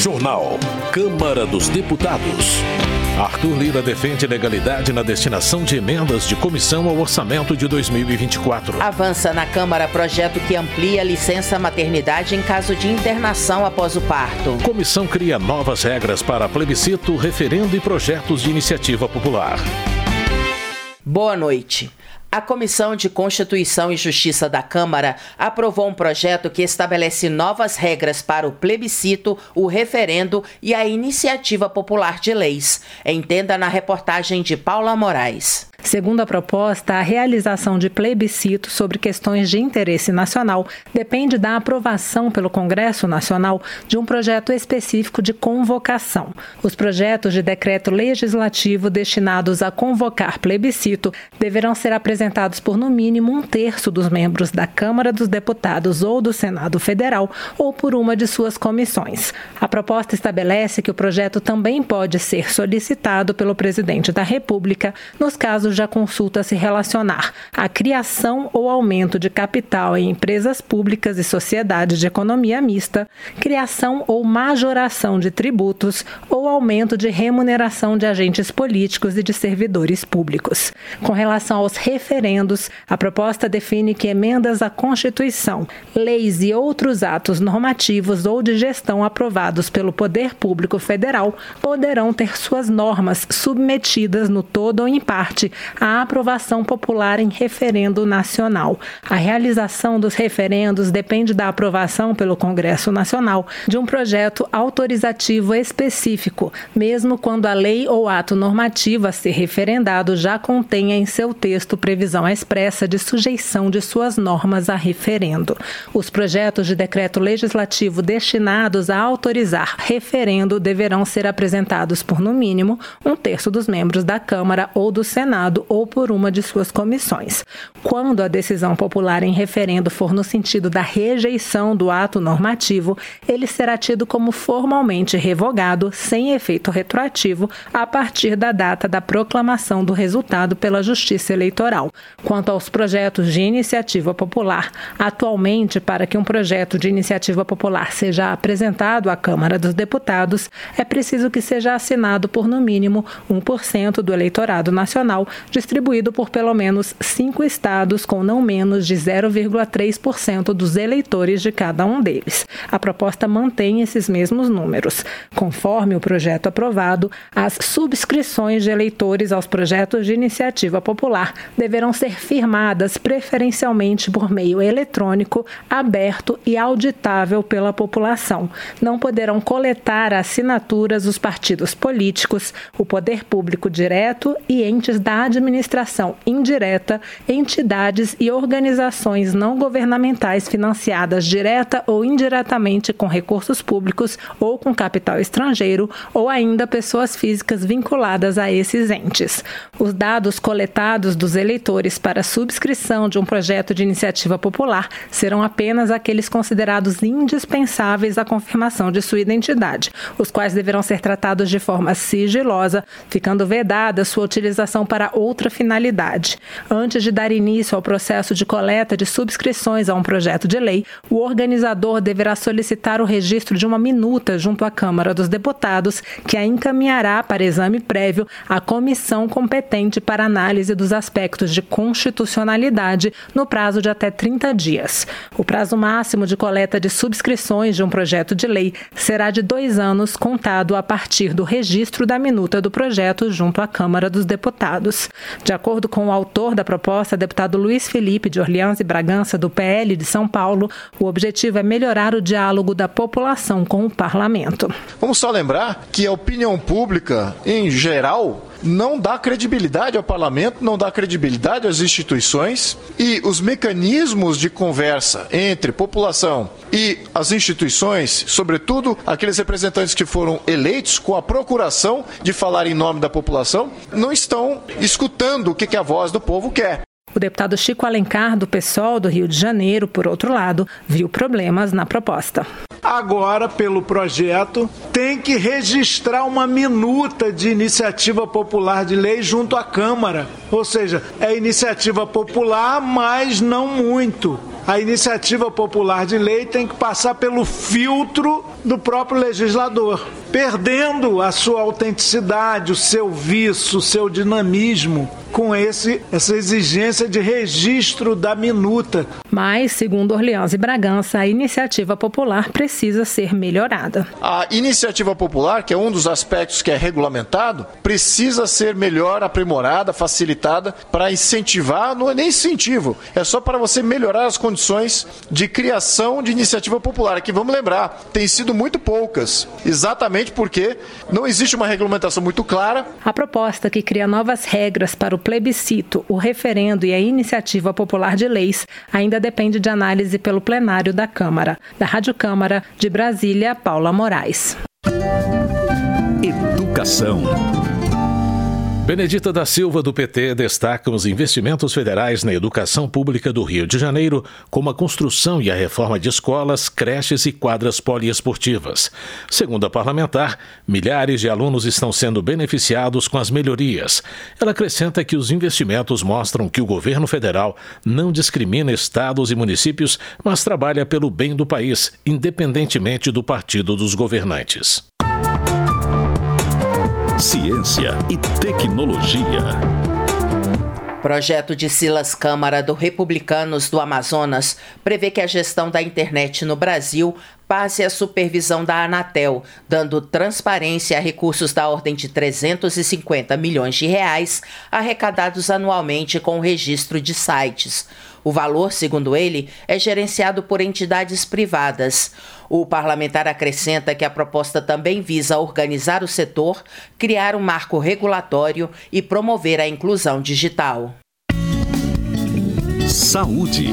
Jornal. Câmara dos Deputados. Arthur Lira defende legalidade na destinação de emendas de comissão ao orçamento de 2024. Avança na Câmara projeto que amplia a licença maternidade em caso de internação após o parto. Comissão cria novas regras para plebiscito, referendo e projetos de iniciativa popular. Boa noite. A Comissão de Constituição e Justiça da Câmara aprovou um projeto que estabelece novas regras para o plebiscito, o referendo e a iniciativa popular de leis. Entenda na reportagem de Paula Moraes. Segundo a proposta, a realização de plebiscito sobre questões de interesse nacional depende da aprovação pelo Congresso Nacional de um projeto específico de convocação. Os projetos de decreto legislativo destinados a convocar plebiscito deverão ser apresentados por no mínimo 1/3 dos membros da Câmara dos Deputados ou do Senado Federal ou por uma de suas comissões. A proposta estabelece que o projeto também pode ser solicitado pelo presidente da República nos casos de a consulta se relacionar à criação ou aumento de capital em empresas públicas e sociedades de economia mista, criação ou majoração de tributos ou aumento de remuneração de agentes políticos e de servidores públicos. Com relação aos referendos, a proposta define que emendas à Constituição, leis e outros atos normativos ou de gestão aprovados pelo Poder Público Federal poderão ter suas normas submetidas no todo ou em parte à aprovação popular em referendo nacional. A realização dos referendos depende da aprovação pelo Congresso Nacional de um projeto autorizativo específico, mesmo quando a lei ou ato normativo a ser referendado já contenha em seu texto previsão expressa de sujeição de suas normas a referendo. Os projetos de decreto legislativo destinados a autorizar referendo deverão ser apresentados por, no mínimo, 1/3 dos membros da Câmara ou do Senado ou por uma de suas comissões. Quando a decisão popular em referendo for no sentido da rejeição do ato normativo, ele será tido como formalmente revogado, sem efeito retroativo, a partir da data da proclamação do resultado pela Justiça Eleitoral. Quanto aos projetos de iniciativa popular, atualmente, para que um projeto de iniciativa popular seja apresentado à Câmara dos Deputados, é preciso que seja assinado por, no mínimo, 1% do eleitorado nacional, distribuído por pelo menos 5 estados com não menos de 0,3% dos eleitores de cada um deles. A proposta mantém esses mesmos números. Conforme o projeto aprovado, as subscrições de eleitores aos projetos de iniciativa popular deverão ser firmadas preferencialmente por meio eletrônico, aberto e auditável pela população. Não poderão coletar assinaturas os partidos políticos, o poder público direto e entes da administração indireta, entidades e organizações não governamentais financiadas direta ou indiretamente com recursos públicos ou com capital estrangeiro, ou ainda pessoas físicas vinculadas a esses entes. Os dados coletados dos eleitores para subscrição de um projeto de iniciativa popular serão apenas aqueles considerados indispensáveis à confirmação de sua identidade, os quais deverão ser tratados de forma sigilosa, ficando vedada sua utilização para outra finalidade. Antes de dar início ao processo de coleta de subscrições a um projeto de lei, o organizador deverá solicitar o registro de uma minuta junto à Câmara dos Deputados, que a encaminhará para exame prévio à comissão competente para análise dos aspectos de constitucionalidade no prazo de até 30 dias. O prazo máximo de coleta de subscrições de um projeto de lei será de 2 anos, contado a partir do registro da minuta do projeto junto à Câmara dos Deputados. De acordo com o autor da proposta, deputado Luiz Felipe de Orleans e Bragança, do PL de São Paulo, o objetivo é melhorar o diálogo da população com o parlamento. Vamos só lembrar que a opinião pública, em geral, não dá credibilidade ao parlamento, não dá credibilidade às instituições, e os mecanismos de conversa entre população e as instituições, sobretudo aqueles representantes que foram eleitos com a procuração de falar em nome da população, não estão escutando o que a voz do povo quer. O deputado Chico Alencar, do PSOL do Rio de Janeiro, por outro lado, viu problemas na proposta. Agora, pelo projeto, tem que registrar uma minuta de iniciativa popular de lei junto à Câmara. Ou seja, é iniciativa popular, mas não muito. a iniciativa popular de lei tem que passar pelo filtro do próprio legislador, perdendo a sua autenticidade, o seu vício, o seu dinamismo, com essa exigência de registro da minuta. Mas, segundo Orleans e Bragança, a iniciativa popular precisa ser melhorada. A iniciativa popular, que é um dos aspectos que é regulamentado, precisa ser melhor aprimorada, facilitada, para incentivar, não é nem incentivo, é só para você melhorar as condições de criação de iniciativa popular, que vamos lembrar, tem sido muito poucas, exatamente porque não existe uma regulamentação muito clara. A proposta que cria novas regras para o plebiscito, o referendo e a iniciativa popular de leis ainda depende de análise pelo plenário da Câmara. Da Rádio Câmara, de Brasília, Paula Moraes. Educação. Benedita da Silva, do PT, destaca os investimentos federais na educação pública do Rio de Janeiro, como a construção e a reforma de escolas, creches e quadras poliesportivas. Segundo a parlamentar, milhares de alunos estão sendo beneficiados com as melhorias. Ela acrescenta que os investimentos mostram que o governo federal não discrimina estados e municípios, mas trabalha pelo bem do país, independentemente do partido dos governantes. Ciência e tecnologia. Projeto de Silas Câmara do Republicanos do Amazonas prevê que a gestão da internet no Brasil passe à supervisão da Anatel, dando transparência a recursos da ordem de 350 milhões de reais arrecadados anualmente com o registro de sites. O valor, segundo ele, é gerenciado por entidades privadas. O parlamentar acrescenta que a proposta também visa organizar o setor, criar um marco regulatório e promover a inclusão digital. Saúde.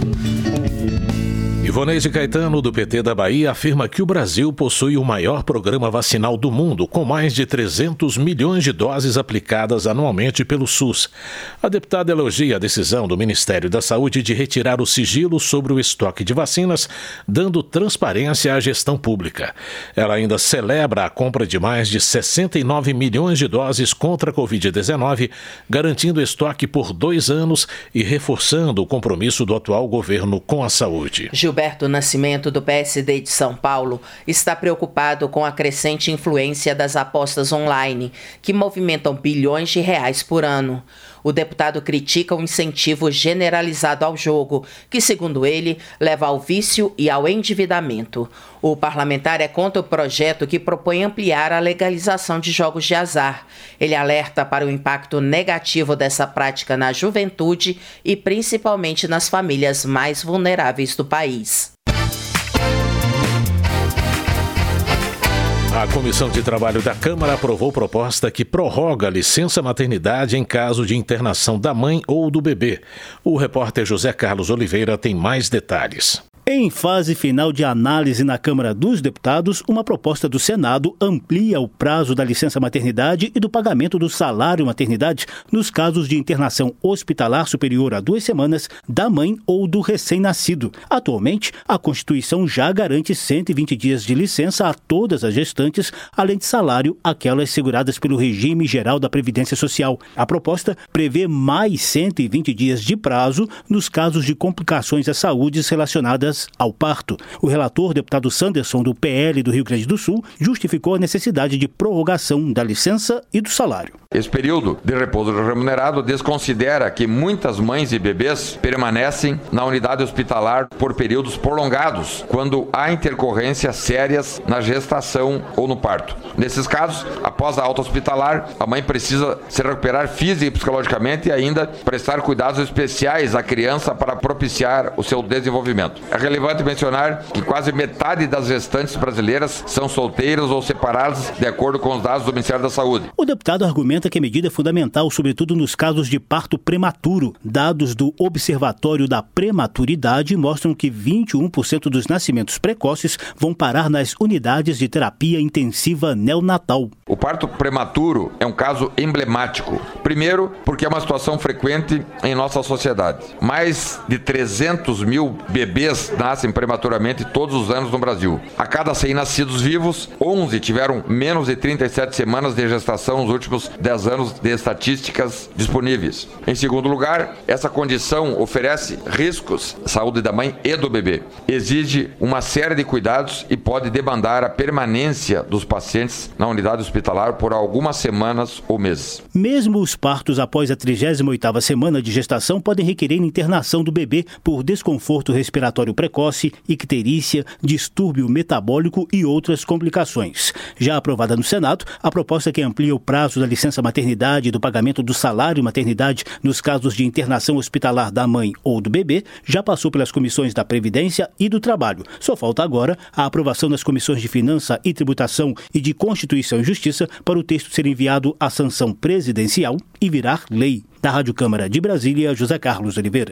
Ivoneide Caetano, do PT da Bahia, afirma que o Brasil possui o maior programa vacinal do mundo, com mais de 300 milhões de doses aplicadas anualmente pelo SUS. A deputada elogia a decisão do Ministério da Saúde de retirar o sigilo sobre o estoque de vacinas, dando transparência à gestão pública. Ela ainda celebra a compra de mais de 69 milhões de doses contra a Covid-19, garantindo estoque por 2 anos e reforçando o compromisso do atual governo com a saúde. Gilberto Nascimento, do PSD de São Paulo, está preocupado com a crescente influência das apostas online, que movimentam bilhões de reais por ano. O deputado critica o incentivo generalizado ao jogo, que, segundo ele, leva ao vício e ao endividamento. O parlamentar é contra o projeto que propõe ampliar a legalização de jogos de azar. Ele alerta para o impacto negativo dessa prática na juventude e principalmente nas famílias mais vulneráveis do país. A Comissão de Trabalho da Câmara aprovou proposta que prorroga a licença maternidade em caso de internação da mãe ou do bebê. O repórter José Carlos Oliveira tem mais detalhes. Em fase final de análise na Câmara dos Deputados, uma proposta do Senado amplia o prazo da licença maternidade e do pagamento do salário maternidade nos casos de internação hospitalar superior a 2 semanas da mãe ou do recém-nascido. Atualmente, a Constituição já garante 120 dias de licença a todas as gestantes, além de salário àquelas seguradas pelo regime geral da Previdência Social. A proposta prevê mais 120 dias de prazo nos casos de complicações à saúde relacionadas ao parto. O relator, deputado Sanderson, do PL do Rio Grande do Sul, justificou a necessidade de prorrogação da licença e do salário. Esse período de repouso remunerado desconsidera que muitas mães e bebês permanecem na unidade hospitalar por períodos prolongados, quando há intercorrências sérias na gestação ou no parto. Nesses casos, após a alta hospitalar, a mãe precisa se recuperar física e psicologicamente e ainda prestar cuidados especiais à criança para propiciar o seu desenvolvimento. É relevante mencionar que quase metade das gestantes brasileiras são solteiras ou separadas, de acordo com os dados do Ministério da Saúde. O deputado argumenta que a medida é fundamental, sobretudo nos casos de parto prematuro. Dados do Observatório da Prematuridade mostram que 21% dos nascimentos precoces vão parar nas unidades de terapia intensiva neonatal. O parto prematuro é um caso emblemático. Primeiro, porque é uma situação frequente em nossa sociedade. Mais de 300 mil bebês nascem prematuramente todos os anos no Brasil. A cada 100 nascidos vivos, 11 tiveram menos de 37 semanas de gestação nos últimos 10 anos de estatísticas disponíveis. Em segundo lugar, essa condição oferece riscos à saúde da mãe e do bebê. Exige uma série de cuidados e pode demandar a permanência dos pacientes na unidade hospitalar por algumas semanas ou meses. Mesmo os partos após a 38ª semana de gestação podem requerer internação do bebê por desconforto respiratório precoce, icterícia, distúrbio metabólico e outras complicações. Já aprovada no Senado, a proposta que amplia o prazo da licença maternidade e do pagamento do salário maternidade nos casos de internação hospitalar da mãe ou do bebê já passou pelas comissões da Previdência e do Trabalho. Só falta agora a aprovação nas comissões de Finança e Tributação e de Constituição e Justiça para o texto ser enviado à sanção presidencial e virar lei. Da Rádio Câmara de Brasília, José Carlos Oliveira.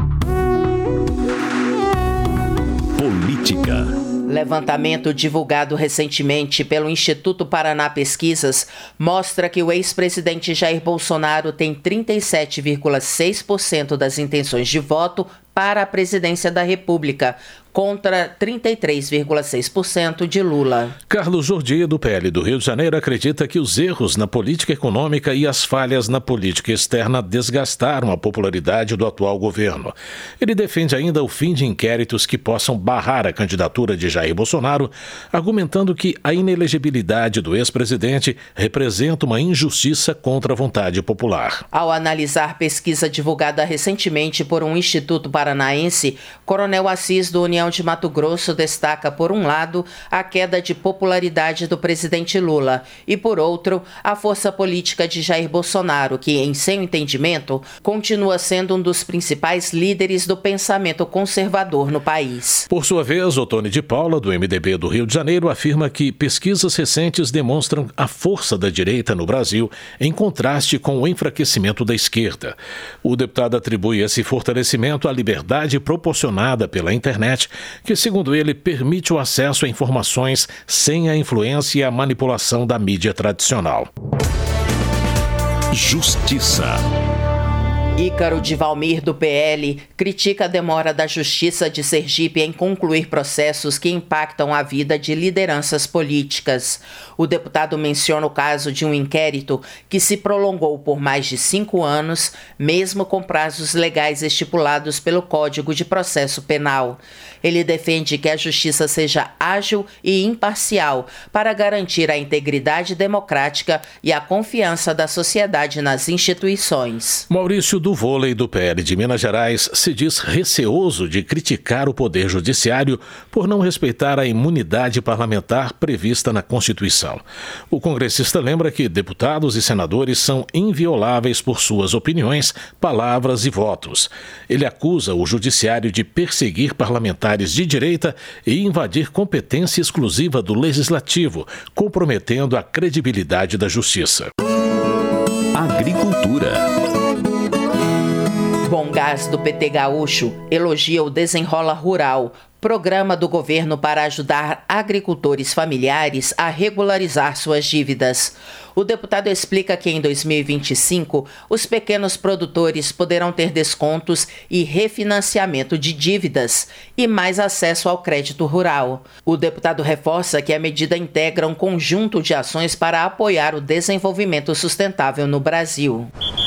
Política. Levantamento divulgado recentemente pelo Instituto Paraná Pesquisas mostra que o ex-presidente Jair Bolsonaro tem 37,6% das intenções de voto para a presidência da República, contra 33,6% de Lula. Carlos Jordi, do PL do Rio de Janeiro, acredita que os erros na política econômica e as falhas na política externa desgastaram a popularidade do atual governo. Ele defende ainda o fim de inquéritos que possam barrar a candidatura de Jair Bolsonaro, argumentando que a inelegibilidade do ex-presidente representa uma injustiça contra a vontade popular. Ao analisar pesquisa divulgada recentemente por um instituto paranaense, Coronel Assis, do União de Mato Grosso, destaca, por um lado, a queda de popularidade do presidente Lula e, por outro, a força política de Jair Bolsonaro, que, em seu entendimento, continua sendo um dos principais líderes do pensamento conservador no país. Por sua vez, Otone de Paula, do MDB do Rio de Janeiro, afirma que pesquisas recentes demonstram a força da direita no Brasil em contraste com o enfraquecimento da esquerda. O deputado atribui esse fortalecimento à liberdade proporcionada pela internet, que, segundo ele, permite o acesso a informações sem a influência e a manipulação da mídia tradicional. Justiça. Ícaro de Valmir, do PL, critica a demora da Justiça de Sergipe em concluir processos que impactam a vida de lideranças políticas. O deputado menciona o caso de um inquérito que se prolongou por mais de 5 anos, mesmo com prazos legais estipulados pelo Código de Processo Penal. Ele defende que a Justiça seja ágil e imparcial para garantir a integridade democrática e a confiança da sociedade nas instituições. Maurício do Vôlei, do PL de Minas Gerais, se diz receoso de criticar o Poder Judiciário por não respeitar a imunidade parlamentar prevista na Constituição. O congressista lembra que deputados e senadores são invioláveis por suas opiniões, palavras e votos. Ele acusa o Judiciário de perseguir parlamentares de direita e invadir competência exclusiva do Legislativo, comprometendo a credibilidade da Justiça. Agricultura. Bom Gás, do PT Gaúcho, elogia o Desenrola Rural, programa do governo para ajudar agricultores familiares a regularizar suas dívidas. O deputado explica que em 2025, os pequenos produtores poderão ter descontos e refinanciamento de dívidas e mais acesso ao crédito rural. O deputado reforça que a medida integra um conjunto de ações para apoiar o desenvolvimento sustentável no Brasil.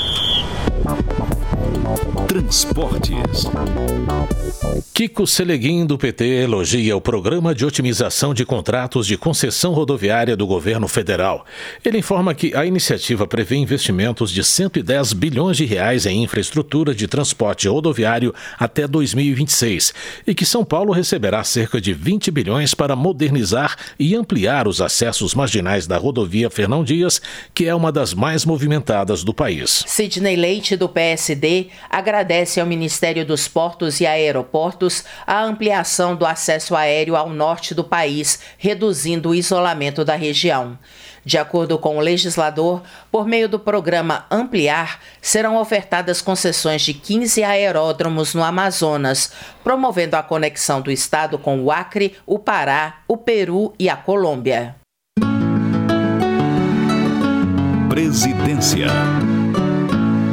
Transportes. Kiko Seleguin, do PT, elogia o programa de otimização de contratos de concessão rodoviária do governo federal. Ele informa que a iniciativa prevê investimentos de 110 bilhões de reais em infraestrutura de transporte rodoviário até 2026 e que São Paulo receberá cerca de 20 bilhões para modernizar e ampliar os acessos marginais da rodovia Fernão Dias, que é uma das mais movimentadas do país. Sidney Leite, do PSD, agradece ao Ministério dos Portos e Aeroportos a ampliação do acesso aéreo ao norte do país, reduzindo o isolamento da região. De acordo com o legislador, por meio do programa Ampliar, serão ofertadas concessões de 15 aeródromos no Amazonas, promovendo a conexão do estado com o Acre, o Pará, o Peru e a Colômbia. Presidência. O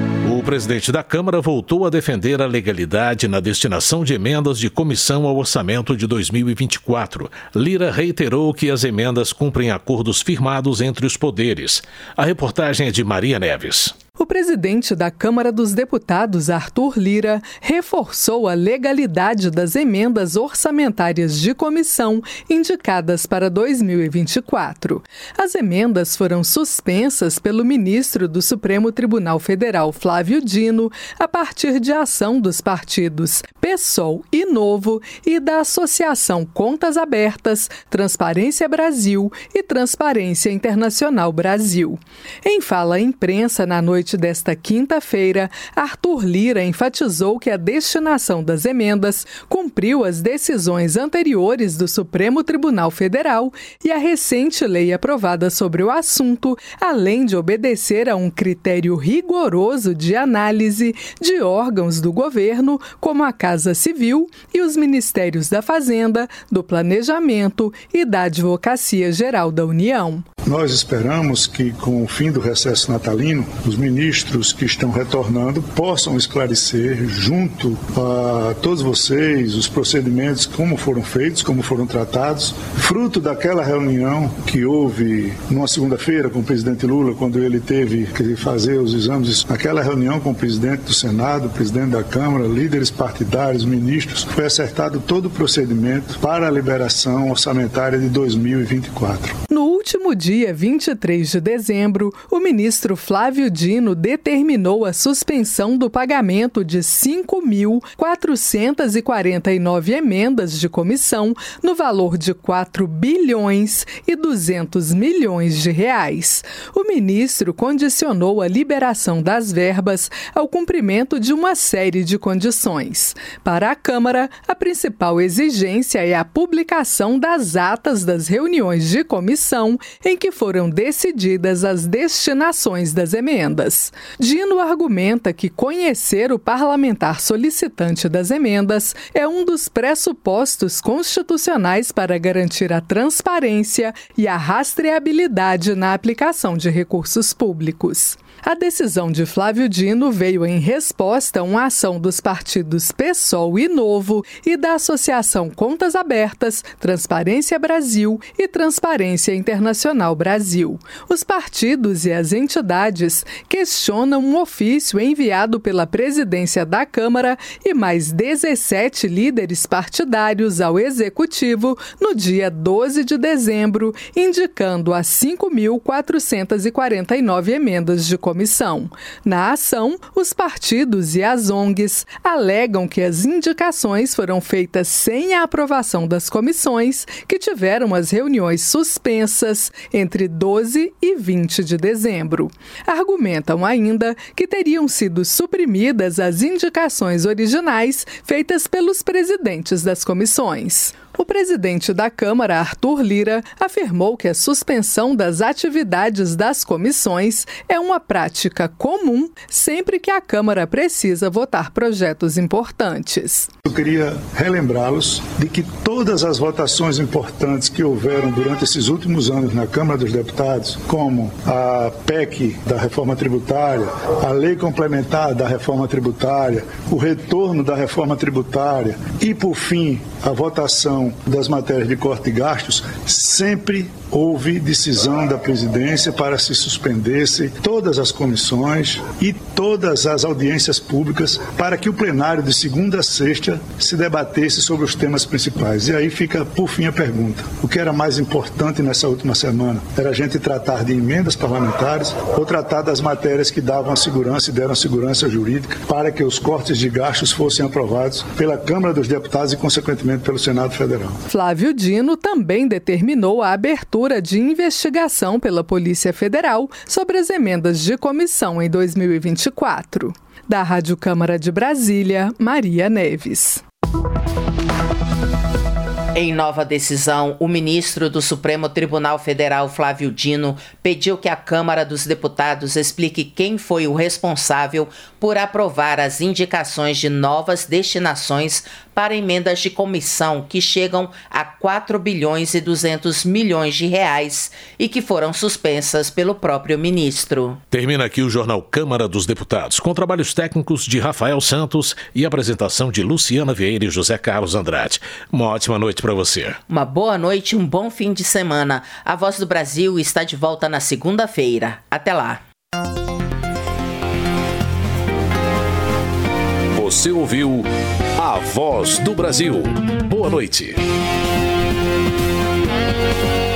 presidente da Câmara voltou a defender a legalidade na destinação de emendas de comissão ao orçamento de 2024. Lira reiterou que as emendas cumprem acordos firmados entre os poderes. A reportagem é de Maria Neves. O presidente da Câmara dos Deputados, Arthur Lira, reforçou a legalidade das emendas orçamentárias de comissão indicadas para 2024. As emendas foram suspensas pelo ministro do Supremo Tribunal Federal, Flávio Dino, a partir de ação dos partidos PSOL e Novo e da Associação Contas Abertas, Transparência Brasil e Transparência Internacional Brasil. Em fala à imprensa na noite desta quinta-feira, Arthur Lira enfatizou que a destinação das emendas cumpriu as decisões anteriores do Supremo Tribunal Federal e a recente lei aprovada sobre o assunto, além de obedecer a um critério rigoroso de análise de órgãos do governo, como a Casa Civil e os Ministérios da Fazenda, do Planejamento e da Advocacia Geral da União. Nós esperamos que, com o fim do recesso natalino, os ministros que estão retornando possam esclarecer, junto a todos vocês, os procedimentos, como foram feitos, como foram tratados, fruto daquela reunião que houve numa segunda-feira com o presidente Lula, quando ele teve que fazer os exames. Aquela reunião com o presidente do Senado, o presidente da Câmara, líderes partidários, ministros, foi acertado todo o procedimento para a liberação orçamentária de 2024. No último dia 23 de dezembro, o ministro Flávio Dino determinou a suspensão do pagamento de 5.449 emendas de comissão no valor de 4 bilhões e 200 milhões de reais. O ministro condicionou a liberação das verbas ao cumprimento de uma série de condições. Para a Câmara, a principal exigência é a publicação das atas das reuniões de comissão em que foram decididas as destinações das emendas. Dino argumenta que conhecer o parlamentar solicitante das emendas é um dos pressupostos constitucionais para garantir a transparência e a rastreabilidade na aplicação de recursos públicos. A decisão de Flávio Dino veio em resposta a uma ação dos partidos PSOL e Novo e da Associação Contas Abertas, Transparência Brasil e Transparência Internacional Brasil. Os partidos e as entidades questionam um ofício enviado pela presidência da Câmara e mais 17 líderes partidários ao Executivo no dia 12 de dezembro, indicando as 5.449 emendas de comissão. Na ação, os partidos e as ONGs alegam que as indicações foram feitas sem a aprovação das comissões, que tiveram as reuniões suspensas entre 12 e 20 de dezembro. Argumentam ainda que teriam sido suprimidas as indicações originais feitas pelos presidentes das comissões. O presidente da Câmara, Arthur Lira, afirmou que a suspensão das atividades das comissões é uma prática comum sempre que a Câmara precisa votar projetos importantes. Eu queria relembrá-los de que todas as votações importantes que houveram durante esses últimos anos na Câmara dos Deputados, como a PEC da reforma tributária, a lei complementar da reforma tributária, o retorno da reforma tributária e, por fim, a votação das matérias de corte de gastos, sempre houve decisão da presidência para se suspendesse todas as comissões e todas as audiências públicas para que o plenário de segunda a sexta se debatesse sobre os temas principais. E aí fica, por fim, a pergunta: o que era mais importante nessa última semana? Era a gente tratar de emendas parlamentares ou tratar das matérias que davam segurança e deram segurança jurídica para que os cortes de gastos fossem aprovados pela Câmara dos Deputados e, consequentemente, pelo Senado Federal? Flávio Dino também determinou a abertura de investigação pela Polícia Federal sobre as emendas de comissão em 2024. Da Rádio Câmara de Brasília, Maria Neves. Em nova decisão, o ministro do Supremo Tribunal Federal, Flávio Dino, pediu que a Câmara dos Deputados explique quem foi o responsável por aprovar as indicações de novas destinações para emendas de comissão que chegam a 4 bilhões e 200 milhões de reais e que foram suspensas pelo próprio ministro. Termina aqui o Jornal Câmara dos Deputados, com trabalhos técnicos de Rafael Santos e apresentação de Luciana Vieira e José Carlos Andrade. Uma ótima noite para você. Uma boa noite e um bom fim de semana. A Voz do Brasil está de volta na segunda-feira. Até lá. Você ouviu A Voz do Brasil. Boa noite.